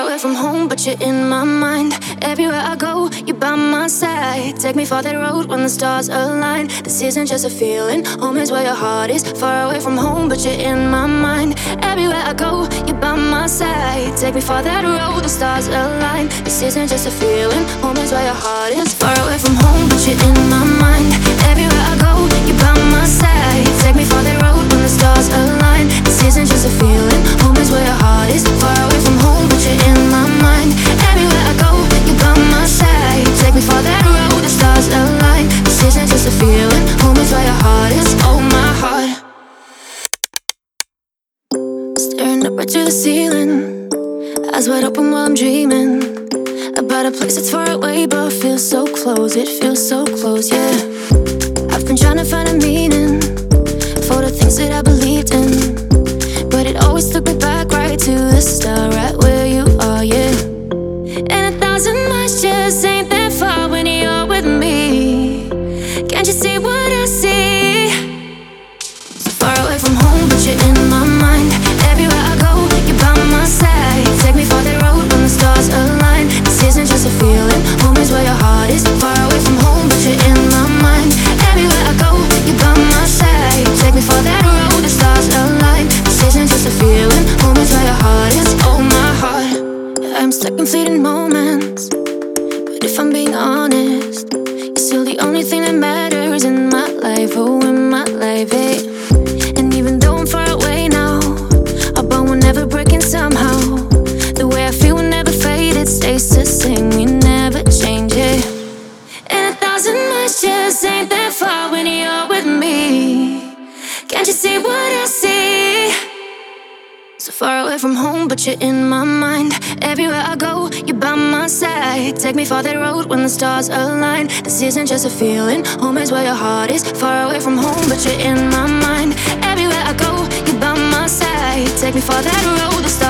away from home, but you're in my mind. Everywhere I go, you're by my side. Take me for that road when the stars align. This isn't just a feeling, home is where your heart is. Far away from home, but you're in my mind. Everywhere I go, you're by my side. Take me for that road, the stars align. This isn't just a feeling, home is where your heart is. Far away from home, but you're in my mind. Everywhere I go, you're by my side. Take me for that road when the stars align. This isn't just a feeling, home is where your heart is. Far away from home, but you're in my mind. Everywhere I go, you're by my side. Take me for that road, the stars align. This isn't just a feeling, home is where your heart is. Oh, my heart. Staring up right to the ceiling, eyes wide open while I'm dreaming about a place that's far away but feels so close. It feels so close, yeah. I've been trying to find a meaning for the things that I believed in, but it always took me back right to the start, right where you are, yeah. And 1,000 miles just ain't that far when you're with me. Can't you see what I see? So far away from home, but you're in my mind. Everywhere I go, you're by my side. Take me for that road when the stars align. This isn't just a feeling, home is where your heart is. Far away from home, but you're in my mind. Everywhere I go, you're by my side. Take me for that road, the stars align. This isn't just a feeling, home is where your heart is. Oh, my heart. I'm stuck in fleeting moments, but if I'm being honest, you're still the only thing that matters in my life. Oh, in my life, eh? And even though I'm far away now, our bond will never break in somehow. The way I feel will never fade, it stays the same, we never change it. And 1,000 miles just ain't that far when you're with me. Can't you see what I see? So far away from home, but you're in my mind. Everywhere I go, you're by my side. Take me for that road when the stars align. This isn't just a feeling, home is where your heart is. Far away from home, but you're in my mind. Everywhere I go, you're by my side. Take me for that road, the stars